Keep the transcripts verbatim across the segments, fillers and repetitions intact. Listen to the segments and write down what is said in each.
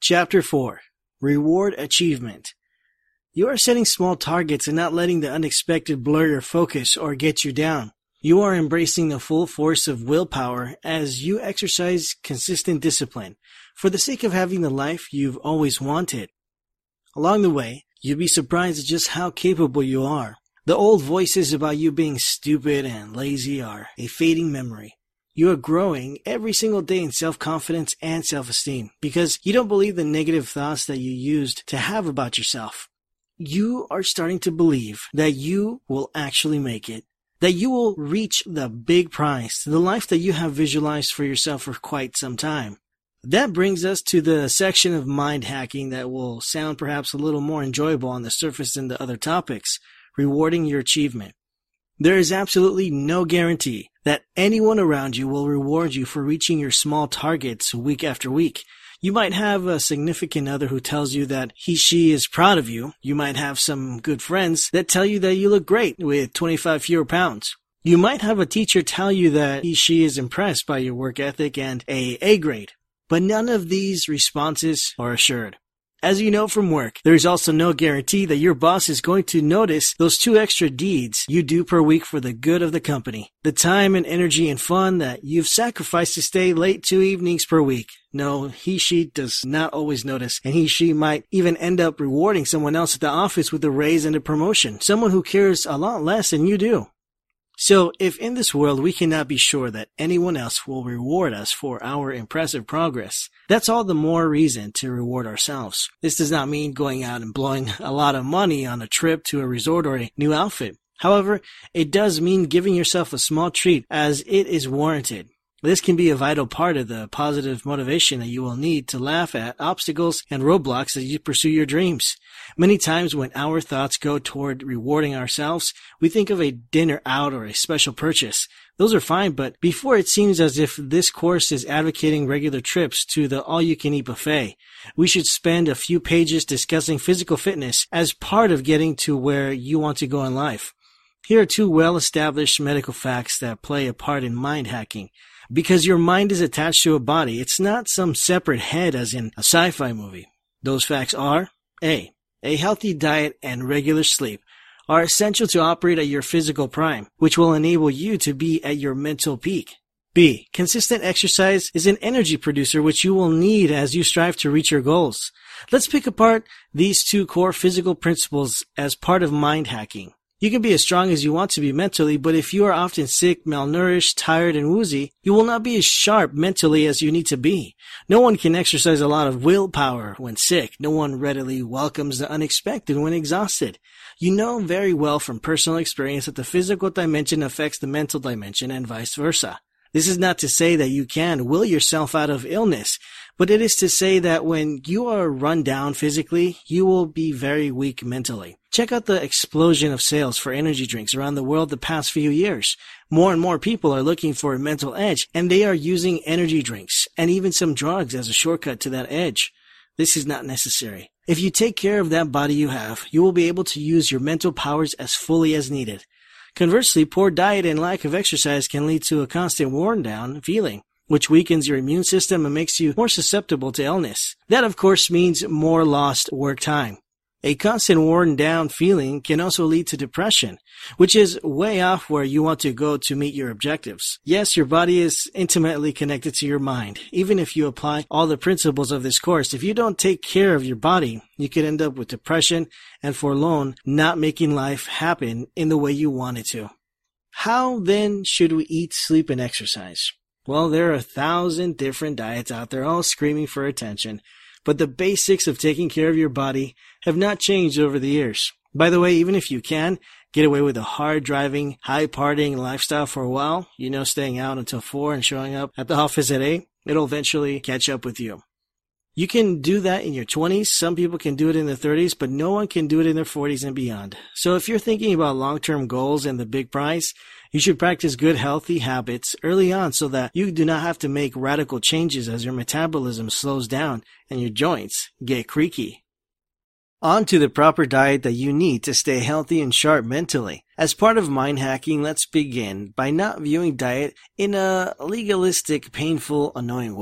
Chapter four. Reward Achievement. You are setting small targets and not letting the unexpected blur your focus or get you down. You are embracing the full force of willpower as you exercise consistent discipline for the sake of having the life you've always wanted. Along the way, you'd be surprised at just how capable you are. The old voices about you being stupid and lazy are a fading memory. You are growing every single day in self-confidence and self-esteem because you don't believe the negative thoughts that you used to have about yourself. You are starting to believe that you will actually make it, that you will reach the big prize, the life that you have visualized for yourself for quite some time. That brings us to the section of mind hacking that will sound perhaps a little more enjoyable on the surface than the other topics, rewarding your achievement. There is absolutely no guarantee that anyone around you will reward you for reaching your small targets week after week. You might have a significant other who tells you that he, she is proud of you. You might have some good friends that tell you that you look great with twenty-five fewer pounds. You might have a teacher tell you that he, she is impressed by your work ethic and a A grade. But none of these responses are assured. As you know from work, there is also no guarantee that your boss is going to notice those two extra deeds you do per week for the good of the company. The time and energy and fun that you've sacrificed to stay late two evenings per week. No, he, she does not always notice, and he, she might even end up rewarding someone else at the office with a raise and a promotion, someone who cares a lot less than you do. So, if in this world we cannot be sure that anyone else will reward us for our impressive progress, that's all the more reason to reward ourselves. This does not mean going out and blowing a lot of money on a trip to a resort or a new outfit. However, it does mean giving yourself a small treat as it is warranted. This can be a vital part of the positive motivation that you will need to laugh at obstacles and roadblocks as you pursue your dreams. Many times when our thoughts go toward rewarding ourselves, we think of a dinner out or a special purchase. Those are fine, but before it seems as if this course is advocating regular trips to the all-you-can-eat buffet, we should spend a few pages discussing physical fitness as part of getting to where you want to go in life. Here are two well-established medical facts that play a part in mind hacking. Because your mind is attached to a body, it's not some separate head as in a sci-fi movie. Those facts are: A. A healthy diet and regular sleep are essential to operate at your physical prime, which will enable you to be at your mental peak. B. Consistent exercise is an energy producer which you will need as you strive to reach your goals. Let's pick apart these two core physical principles as part of mind hacking. You can be as strong as you want to be mentally, but if you are often sick, malnourished, tired, and woozy, you will not be as sharp mentally as you need to be. No one can exercise a lot of willpower when sick. No one readily welcomes the unexpected when exhausted. You know very well from personal experience that the physical dimension affects the mental dimension and vice versa. This is not to say that you can will yourself out of illness, but it is to say that when you are run down physically, you will be very weak mentally. Check out the explosion of sales for energy drinks around the world the past few years. More and more people are looking for a mental edge, and they are using energy drinks and even some drugs as a shortcut to that edge. This is not necessary. If you take care of that body you have, you will be able to use your mental powers as fully as needed. Conversely, poor diet and lack of exercise can lead to a constant worn-down feeling, which weakens your immune system and makes you more susceptible to illness. That, of course, means more lost work time. A constant worn-down feeling can also lead to depression, which is way off where you want to go to meet your objectives. Yes, your body is intimately connected to your mind. Even if you apply all the principles of this course, if you don't take care of your body, you could end up with depression and forlorn, not making life happen in the way you want it to. How, then, should we eat, sleep, and exercise? Well, there are a thousand different diets out there all screaming for attention. But the basics of taking care of your body have not changed over the years. By the way, even if you can get away with a hard-driving, high-partying lifestyle for a while, you know, staying out until four and showing up at the office at eight, it'll eventually catch up with you. You can do that in your twenties. Some people can do it in their thirties, but no one can do it in their forties and beyond. So if you're thinking about long-term goals and the big prize, you should practice good, healthy habits early on so that you do not have to make radical changes as your metabolism slows down and your joints get creaky. On to the proper diet that you need to stay healthy and sharp mentally. As part of mind hacking, let's begin by not viewing diet in a legalistic, painful, annoying way.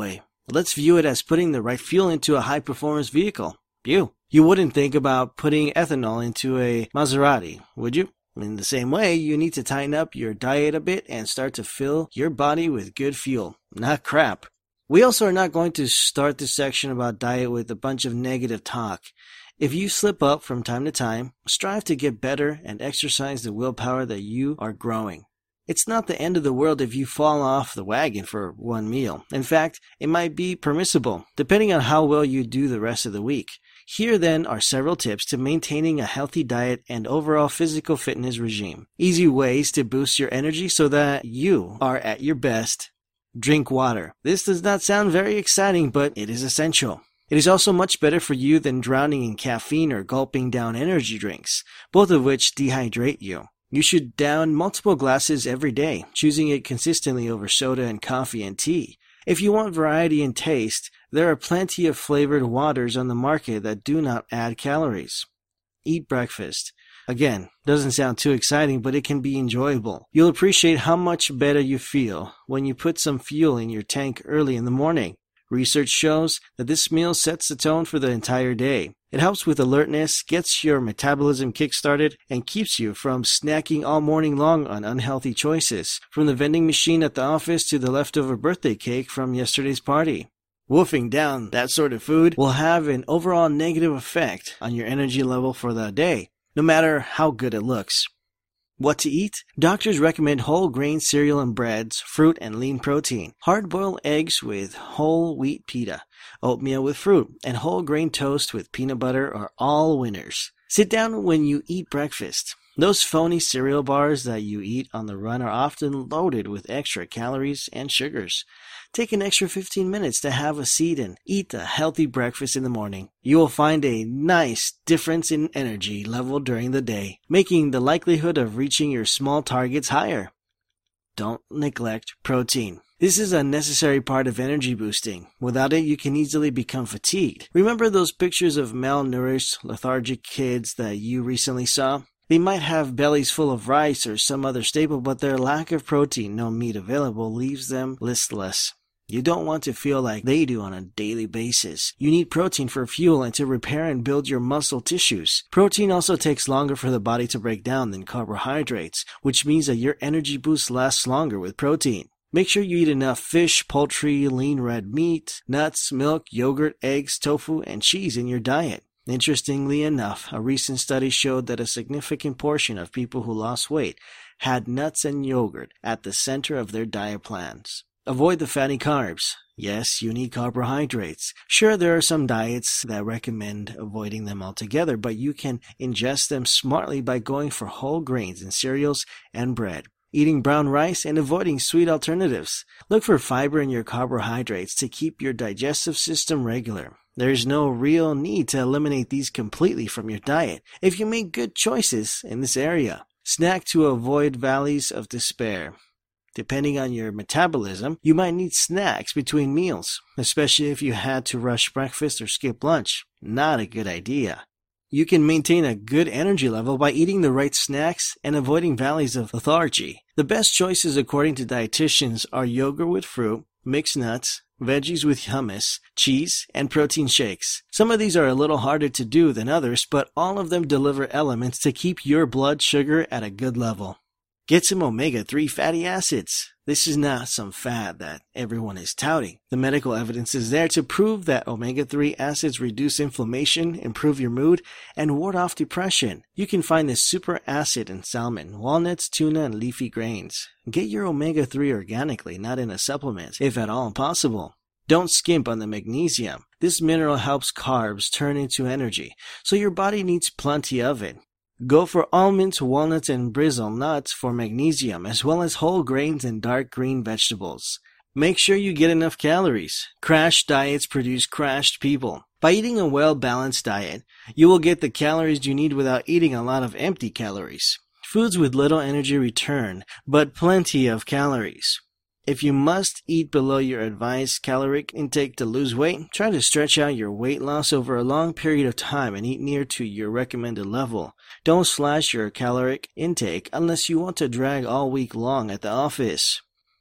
Let's view it as putting the right fuel into a high-performance vehicle. You. You wouldn't think about putting ethanol into a Maserati, would you? In the same way, you need to tighten up your diet a bit and start to fill your body with good fuel, not crap. We also are not going to start this section about diet with a bunch of negative talk. If you slip up from time to time, strive to get better and exercise the willpower that you are growing. It's not the end of the world if you fall off the wagon for one meal. In fact, it might be permissible, depending on how well you do the rest of the week. Here then are several tips to maintaining a healthy diet and overall physical fitness regime. Easy ways to boost your energy so that you are at your best. Drink water. This does not sound very exciting, but it is essential. It is also much better for you than drowning in caffeine or gulping down energy drinks, both of which dehydrate you. You should down multiple glasses every day, choosing it consistently over soda and coffee and tea. If you want variety and taste, there are plenty of flavored waters on the market that do not add calories. Eat breakfast. Again, doesn't sound too exciting, but it can be enjoyable. You'll appreciate how much better you feel when you put some fuel in your tank early in the morning. Research shows that this meal sets the tone for the entire day. It helps with alertness, gets your metabolism kick-started, and keeps you from snacking all morning long on unhealthy choices, from the vending machine at the office to the leftover birthday cake from yesterday's party. Wolfing down that sort of food will have an overall negative effect on your energy level for the day, no matter how good it looks. What to eat? Doctors recommend whole grain cereal and breads, fruit and lean protein, hard-boiled eggs with whole wheat pita, oatmeal with fruit, and whole grain toast with peanut butter are all winners. Sit down when you eat breakfast. Those phony cereal bars that you eat on the run are often loaded with extra calories and sugars. Take an extra fifteen minutes to have a seat and eat a healthy breakfast in the morning. You will find a nice difference in energy level during the day, making the likelihood of reaching your small targets higher. Don't neglect protein. This is a necessary part of energy boosting. Without it, you can easily become fatigued. Remember those pictures of malnourished, lethargic kids that you recently saw? They might have bellies full of rice or some other staple, but their lack of protein, no meat available, leaves them listless. You don't want to feel like they do on a daily basis. You need protein for fuel and to repair and build your muscle tissues. Protein also takes longer for the body to break down than carbohydrates, which means that your energy boost lasts longer with protein. Make sure you eat enough fish, poultry, lean red meat, nuts, milk, yogurt, eggs, tofu, and cheese in your diet. Interestingly enough, a recent study showed that a significant portion of people who lost weight had nuts and yogurt at the center of their diet plans. Avoid the fatty carbs. Yes, you need carbohydrates. Sure, there are some diets that recommend avoiding them altogether, but you can ingest them smartly by going for whole grains in cereals and bread, eating brown rice, and avoiding sweet alternatives. Look for fiber in your carbohydrates to keep your digestive system regular. There is no real need to eliminate these completely from your diet if you make good choices in this area. Snack to avoid valleys of despair. Depending on your metabolism, you might need snacks between meals, especially if you had to rush breakfast or skip lunch. Not a good idea. You can maintain a good energy level by eating the right snacks and avoiding valleys of lethargy. The best choices according to dietitians are yogurt with fruit, mixed nuts, veggies with hummus, cheese, and protein shakes. Some of these are a little harder to do than others, but all of them deliver elements to keep your blood sugar at a good level. Get some omega three fatty acids. This is not some fad that everyone is touting. The medical evidence is there to prove that omega three acids reduce inflammation, improve your mood, and ward off depression. You can find this super acid in salmon, walnuts, tuna, and leafy grains. Get your omega three organically, not in a supplement, if at all possible. Don't skimp on the magnesium. This mineral helps carbs turn into energy, so your body needs plenty of it. Go for almonds, walnuts, and brazil nuts for magnesium, as well as whole grains and dark green vegetables. Make sure you get enough calories. Crash diets produce crashed people. By eating a well-balanced diet, you will get the calories you need without eating a lot of empty calories. Foods with little energy return, but plenty of calories. If you must eat below your advised caloric intake to lose weight, try to stretch out your weight loss over a long period of time and eat near to your recommended level. Don't slash your caloric intake unless you want to drag all week long at the office.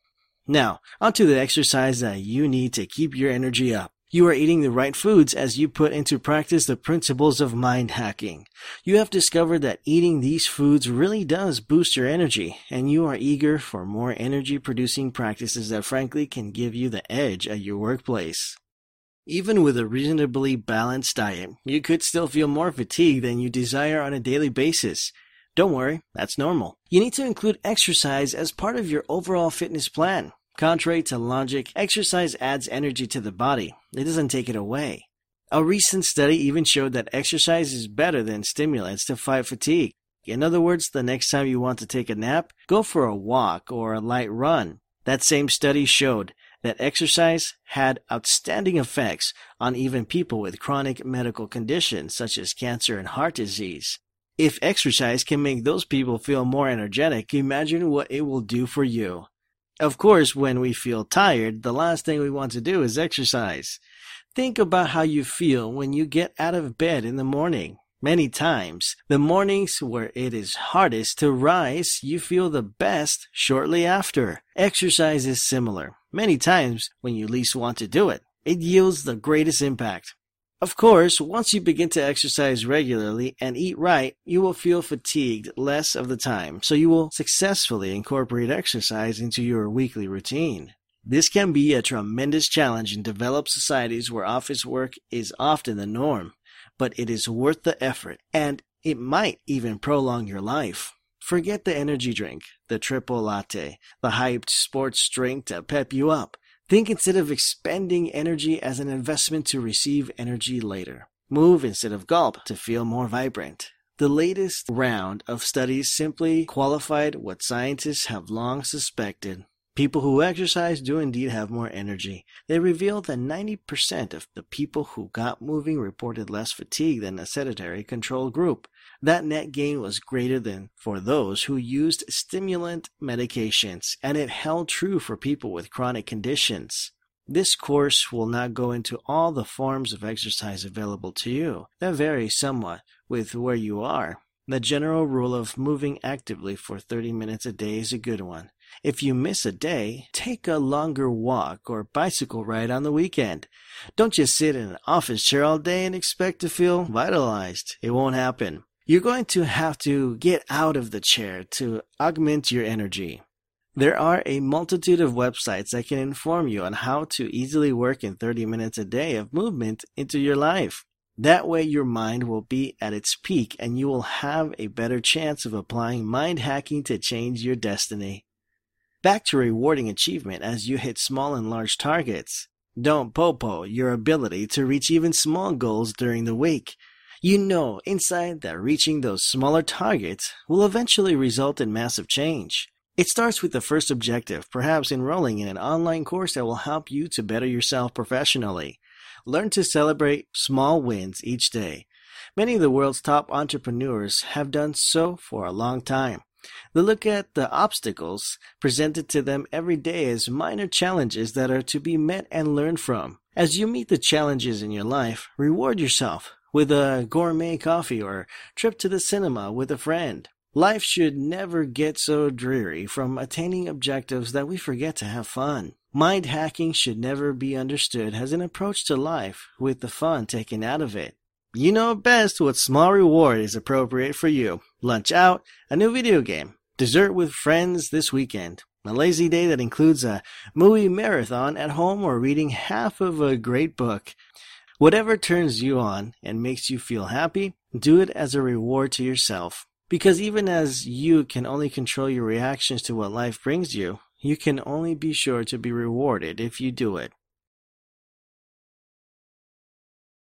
Now, onto the exercise that you need to keep your energy up. You are eating the right foods as you put into practice the principles of mind hacking. You have discovered that eating these foods really does boost your energy, and you are eager for more energy-producing practices that frankly can give you the edge at your workplace. Even with a reasonably balanced diet, you could still feel more fatigue than you desire on a daily basis. Don't worry, that's normal. You need to include exercise as part of your overall fitness plan. Contrary to logic, exercise adds energy to the body. It doesn't take it away. A recent study even showed that exercise is better than stimulants to fight fatigue. In other words, the next time you want to take a nap, go for a walk or a light run. That same study showed that exercise had outstanding effects on even people with chronic medical conditions such as cancer and heart disease. If exercise can make those people feel more energetic, imagine what it will do for you. Of course, when we feel tired, the last thing we want to do is exercise. Think about how you feel when you get out of bed in the morning. Many times, the mornings where it is hardest to rise, you feel the best shortly after. Exercise is similar. Many times, when you least want to do it, it yields the greatest impact. Of course, once you begin to exercise regularly and eat right, you will feel fatigued less of the time, so you will successfully incorporate exercise into your weekly routine. This can be a tremendous challenge in developed societies where office work is often the norm, but it is worth the effort, and it might even prolong your life. Forget the energy drink, the triple latte, the hyped sports drink to pep you up. Think instead of expending energy as an investment to receive energy later. Move instead of gulp to feel more vibrant. The latest round of studies simply qualified what scientists have long suspected. People who exercise do indeed have more energy. They revealed that ninety percent of the people who got moving reported less fatigue than a sedentary control group. That net gain was greater than for those who used stimulant medications, and it held true for people with chronic conditions. This course will not go into all the forms of exercise available to you. That varies somewhat with where you are. The general rule of moving actively for thirty minutes a day is a good one. If you miss a day, take a longer walk or bicycle ride on the weekend. Don't just sit in an office chair all day and expect to feel vitalized. It won't happen. You're going to have to get out of the chair to augment your energy. There are a multitude of websites that can inform you on how to easily work in thirty minutes a day of movement into your life. That way your mind will be at its peak and you will have a better chance of applying mind hacking to change your destiny. Back to rewarding achievement as you hit small and large targets. Don't po-po your ability to reach even small goals during the week. You know inside that reaching those smaller targets will eventually result in massive change. It starts with the first objective, perhaps enrolling in an online course that will help you to better yourself professionally. Learn to celebrate small wins each day. Many of the world's top entrepreneurs have done so for a long time. They look at the obstacles presented to them every day as minor challenges that are to be met and learned from. As you meet the challenges in your life, reward yourself with a gourmet coffee or trip to the cinema with a friend. Life should never get so dreary from attaining objectives that we forget to have fun. Mind hacking should never be understood as an approach to life with the fun taken out of it. You know best what small reward is appropriate for you. Lunch out, a new video game, dessert with friends this weekend, a lazy day that includes a movie marathon at home or reading half of a great book. Whatever turns you on and makes you feel happy, do it as a reward to yourself. Because even as you can only control your reactions to what life brings you, you can only be sure to be rewarded if you do it.